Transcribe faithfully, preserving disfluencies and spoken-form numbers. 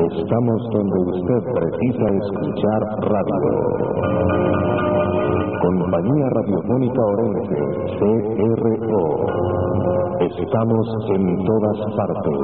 Estamos donde usted precisa escuchar radio. Compañía Radiofónica Orense, C R O. Estamos en todas partes.